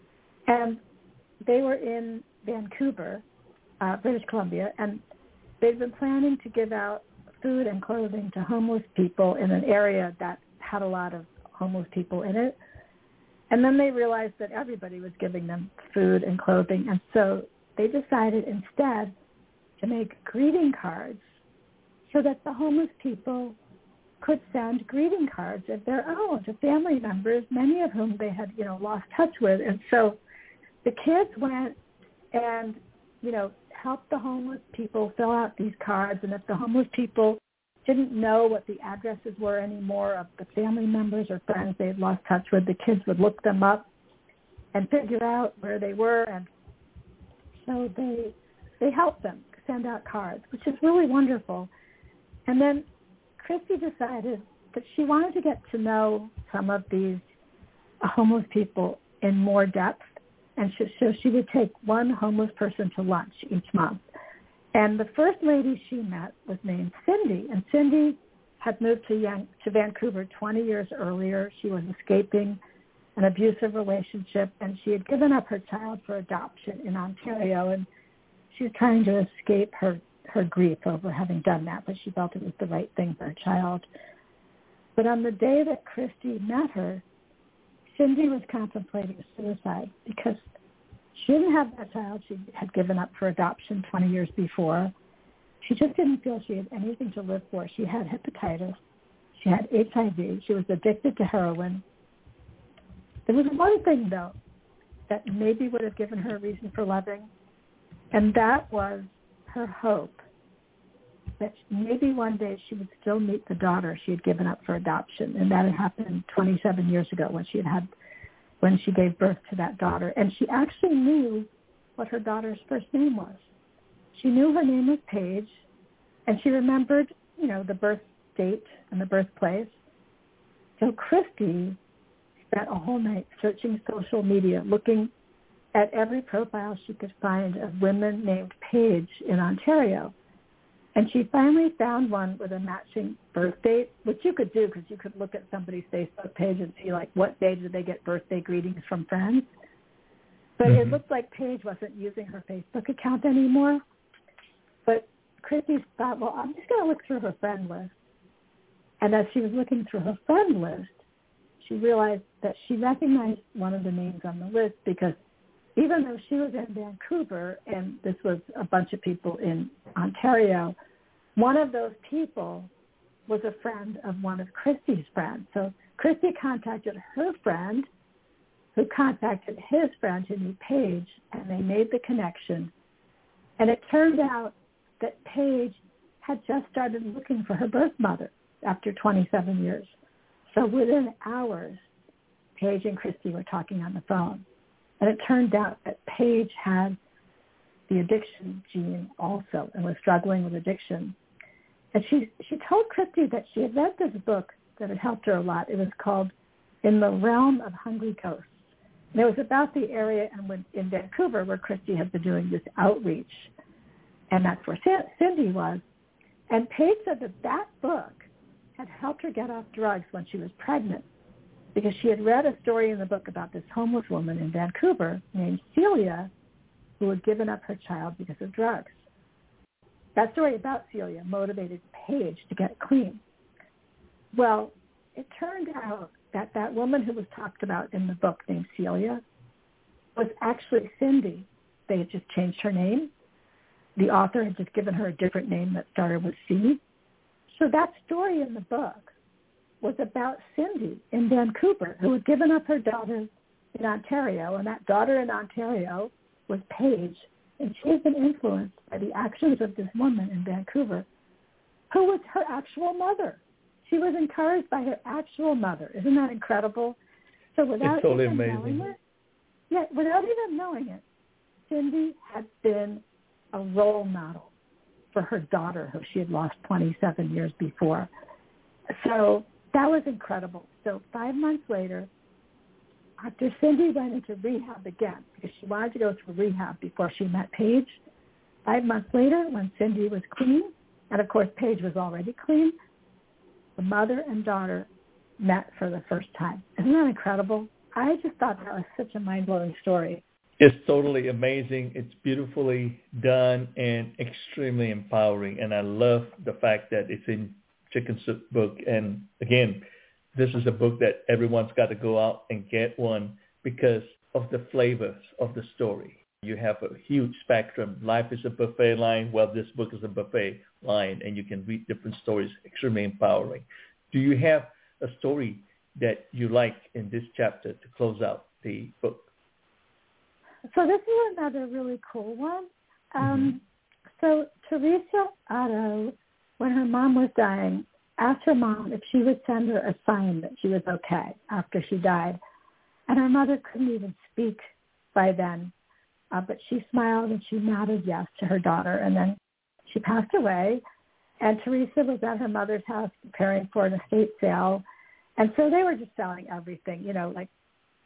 and they were in Vancouver, uh, British Columbia, and they'd been planning to give out food and clothing to homeless people in an area that had a lot of homeless people in it. And then they realized that everybody was giving them food and clothing, and so they decided instead to make greeting cards so that the homeless people could send greeting cards of their own to family members, many of whom they had, you know, lost touch with. And so the kids went and, you know, helped the homeless people fill out these cards. And if the homeless people didn't know what the addresses were anymore of the family members or friends they had lost touch with, the kids would look them up and figure out where they were. And so they they helped them send out cards, which is really wonderful. And then Christy decided that she wanted to get to know some of these homeless people in more depth. And she, so she would take one homeless person to lunch each month. And the first lady she met was named Cindy. And Cindy had moved to, Yan- to Vancouver twenty years earlier. She was escaping an abusive relationship, and she had given up her child for adoption in Ontario. And she was trying to escape her, her grief over having done that, but she felt it was the right thing for her child. But on the day that Christy met her, Cindy was contemplating suicide because she didn't have that child she had given up for adoption twenty years before. She just didn't feel she had anything to live for. She had hepatitis. She had H I V. She was addicted to heroin. There was one thing, though, that maybe would have given her a reason for living, and that was her hope that maybe one day she would still meet the daughter she had given up for adoption. And that had happened twenty-seven years ago when she had had, when she gave birth to that daughter. And she actually knew what her daughter's first name was. She knew her name was Paige, and she remembered, you know, the birth date and the birthplace. So Christy spent a whole night searching social media, looking at every profile she could find of women named Paige in Ontario. And she finally found one with a matching birth date, which you could do because you could look at somebody's Facebook page and see, like, what day did they get birthday greetings from friends. But mm-hmm. It looked like Paige wasn't using her Facebook account anymore. But Christy thought, well, I'm just going to look through her friend list. And as she was looking through her friend list, she realized that she recognized one of the names on the list because even though she was in Vancouver and this was a bunch of people in Ontario, one of those people was a friend of one of Christy's friends. So Christy contacted her friend, who contacted his friend, who knew Paige, and they made the connection. And it turned out that Paige had just started looking for her birth mother after twenty-seven years. So within hours, Paige and Christy were talking on the phone. And it turned out that Paige had the addiction gene also and was struggling with addiction. And she she told Christy that she had read this book that had helped her a lot. It was called In the Realm of Hungry Ghosts. And it was about the area in, in Vancouver where Christy had been doing this outreach. And that's where Cindy was. And Paige said that that book had helped her get off drugs when she was pregnant, because she had read a story in the book about this homeless woman in Vancouver named Celia who had given up her child because of drugs. That story about Celia motivated Paige to get clean. Well, it turned out that that woman who was talked about in the book named Celia was actually Cindy. They had just changed her name. The author had just given her a different name that started with C. So that story in the book was about Cindy in Vancouver, who had given up her daughter in Ontario, and that daughter in Ontario was Paige, and she had been influenced by the actions of this woman in Vancouver, who was her actual mother. She was encouraged by her actual mother. Isn't that incredible? So without it's totally even amazing. knowing it, yeah, without even knowing it, Cindy had been a role model for her daughter, who she had lost twenty-seven years before. So that was incredible. So five months later, after Cindy went into rehab again, because she wanted to go through rehab before she met Paige, five months later, when Cindy was clean, and of course Paige was already clean, the mother and daughter met for the first time. Isn't that incredible? I just thought that was such a mind-blowing story. It's totally amazing. It's beautifully done and extremely empowering. And I love the fact that it's in Chicken Soup book. And again, this is a book that everyone's got to go out and get one because of the flavors of the story. You have a huge spectrum. Life is a buffet line. Well, this book is a buffet line, and you can read different stories. Extremely empowering. Do you have a story that you like in this chapter to close out the book? So this is another really cool one. Um, mm-hmm. So Teresa Otto, when her mom was dying, asked her mom if she would send her a sign that she was okay after she died. And her mother couldn't even speak by then. Uh, but she smiled and she nodded yes to her daughter. And then she passed away. And Teresa was at her mother's house preparing for an estate sale. And so they were just selling everything, you know, like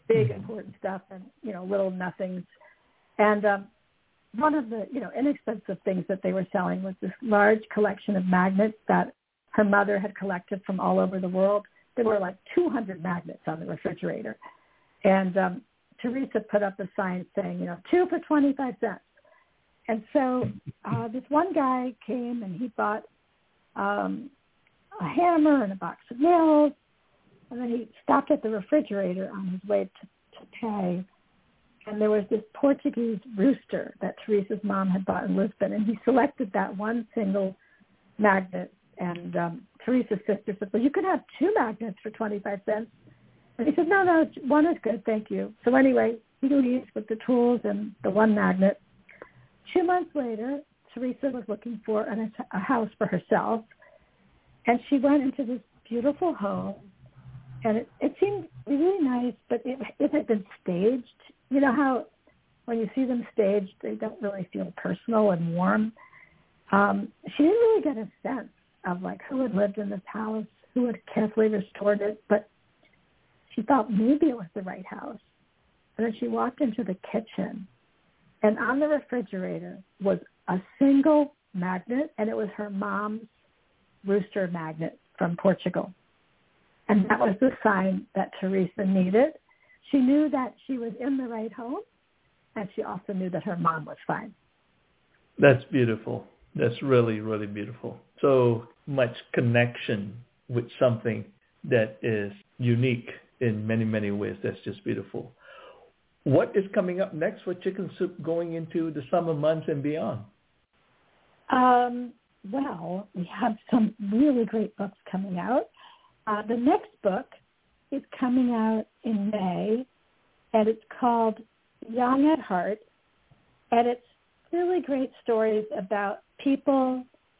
big important stuff and, you know, little nothings. And um, one of the, you know, inexpensive things that they were selling was this large collection of magnets that her mother had collected from all over the world. There were like two hundred magnets on the refrigerator. And um, Teresa put up a sign saying, you know, two for twenty-five cents. And so uh, this one guy came and he bought um, a hammer and a box of nails. And then he stopped at the refrigerator on his way to, to pay. And there was this Portuguese rooster that Teresa's mom had bought in Lisbon. And he selected that one single magnet. And um, Teresa's sister said, well, you could have two magnets for twenty-five cents. And he said, no, no, one is good, thank you. So anyway, he leaves with the tools and the one magnet. Two months later, Teresa was looking for an, a house for herself. And she went into this beautiful home. And it, it seemed really nice, but it, it had been staged. You know how when you see them staged, they don't really feel personal and warm. Um, she didn't really get a sense of like who had lived in this house, who had carefully restored it, but she thought maybe it was the right house. And then she walked into the kitchen, and on the refrigerator was a single magnet, and it was her mom's rooster magnet from Portugal. And that was the sign that Teresa needed. She knew that she was in the right home, and she also knew that her mom was fine. That's beautiful. That's really, really beautiful. So much connection with something that is unique in many, many ways. That's just beautiful. What is coming up next for Chicken Soup going into the summer months and beyond? Um, well, we have some really great books coming out. Uh, the next book is coming out in May, and it's called Young at Heart, and it's really great stories about people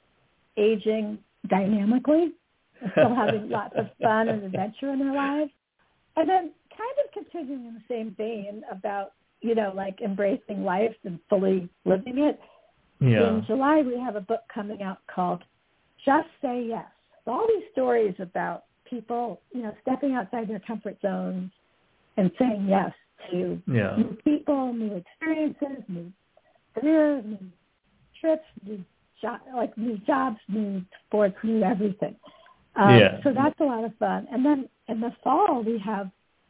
aging dynamically and still having lots of fun and adventure in their lives. And then kind of continuing in the same vein about, you know, like embracing life and fully living it. Yeah. In July, we have a book coming out called Just Say Yes. So all these stories about people, you know, stepping outside their comfort zones and saying yes to yeah. new people, new experiences, new careers, new trips, new jo- like new jobs, new sports, new everything. Um, yeah. So that's a lot of fun. And then in the fall, we have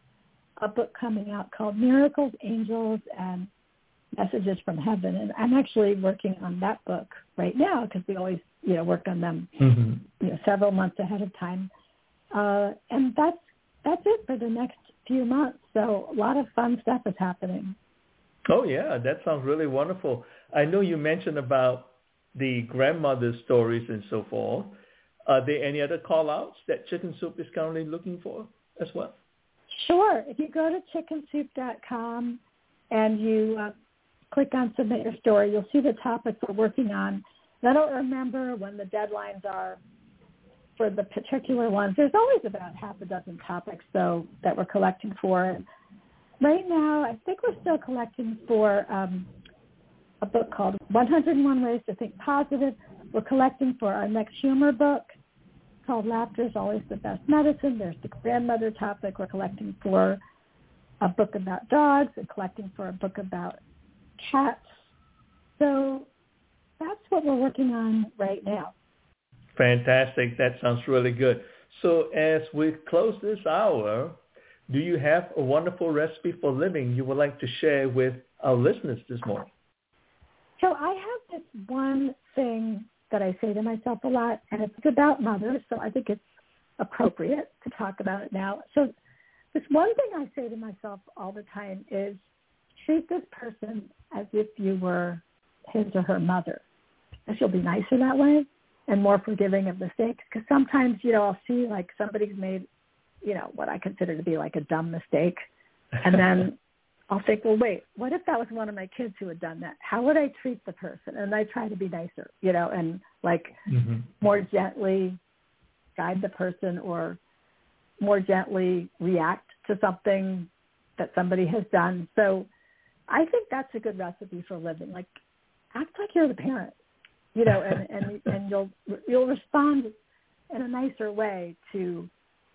a book coming out called Miracles, Angels, and Messages from Heaven. And I'm actually working on that book right now because we always, you know, work on them mm-hmm. you know, several months ahead of time. Uh, and that's that's it for the next few months. So a lot of fun stuff is happening. Oh, yeah. That sounds really wonderful. I know you mentioned about the grandmother's stories and so forth. Are there any other call-outs that Chicken Soup is currently looking for as well? Sure. If you go to chicken soup dot com and you uh, click on Submit Your Story, you'll see the topics we're working on. And I don't remember when the deadlines are for the particular ones. There's always about half a dozen topics, though, that we're collecting for. Right now, I think we're still collecting for um, a book called one hundred and one Ways to Think Positive. We're collecting for our next humor book called Laughter is Always the Best Medicine. There's the grandmother topic. We're collecting for a book about dogs and collecting for a book about cats. So that's what we're working on right now. Fantastic. That sounds really good. So as we close this hour, do you have a wonderful recipe for living you would like to share with our listeners this morning? So I have this one thing that I say to myself a lot, and it's about mothers, so I think it's appropriate to talk about it now. So this one thing I say to myself all the time is treat this person as if you were his or her mother. And she'll be nicer that way and more forgiving of mistakes. Because sometimes, you know, I'll see like somebody's made, you know, what I consider to be like a dumb mistake. And then I'll think, well, wait, what if that was one of my kids who had done that? How would I treat the person? And I try to be nicer, you know, and like mm-hmm. more gently guide the person or more gently react to something that somebody has done. So I think that's a good recipe for living. Like act like you're the parent, you know, and, and, and you'll, you'll respond in a nicer way to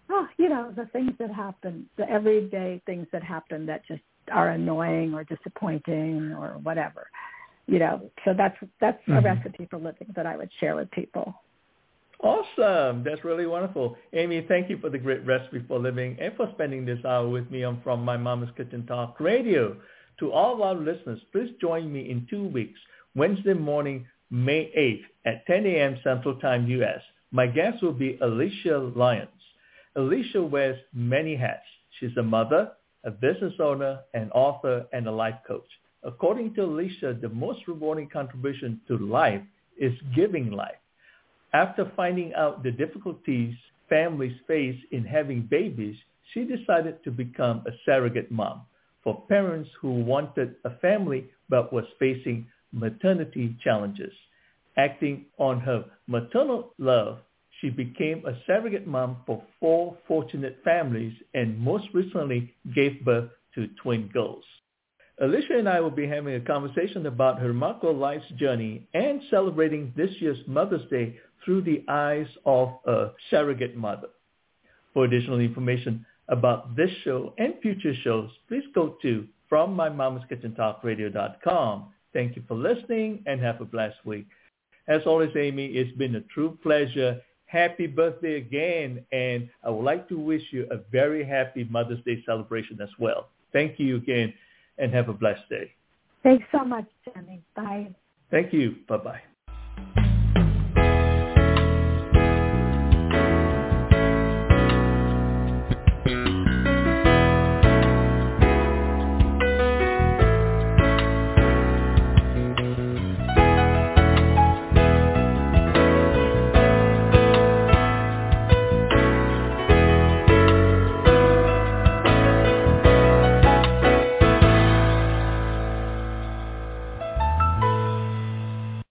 oh, you know, the things that happen, the everyday things that happen that just are annoying or disappointing or whatever. You know, so that's that's mm-hmm. a recipe for living that I would share with people. Awesome. That's really wonderful. Amy, thank you for the great recipe for living and for spending this hour with me on From My Mama's Kitchen Talk Radio. To all of our listeners, please join me in two weeks, Wednesday morning, May eighth at ten a.m. Central Time U S. My guest will be Alicia Lyons. Alicia wears many hats. She's a mother, a business owner, an author, and a life coach. According to Alicia, the most rewarding contribution to life is giving life. After finding out the difficulties families face in having babies, she decided to become a surrogate mom for parents who wanted a family but was facing maternity challenges. Acting on her maternal love, she became a surrogate mom for four fortunate families and most recently gave birth to twin girls. Alicia and I will be having a conversation about her remarkable life's journey and celebrating this year's Mother's Day through the eyes of a surrogate mother. For additional information about this show and future shows, please go to from my mamas kitchen talk radio dot com. Thank you for listening and have a blessed week. As always, Amy, it's been a true pleasure. Happy birthday again, and I would like to wish you a very happy Mother's Day celebration as well. Thank you again, and have a blessed day. Thanks so much, Jenny. Bye. Thank you. Bye-bye.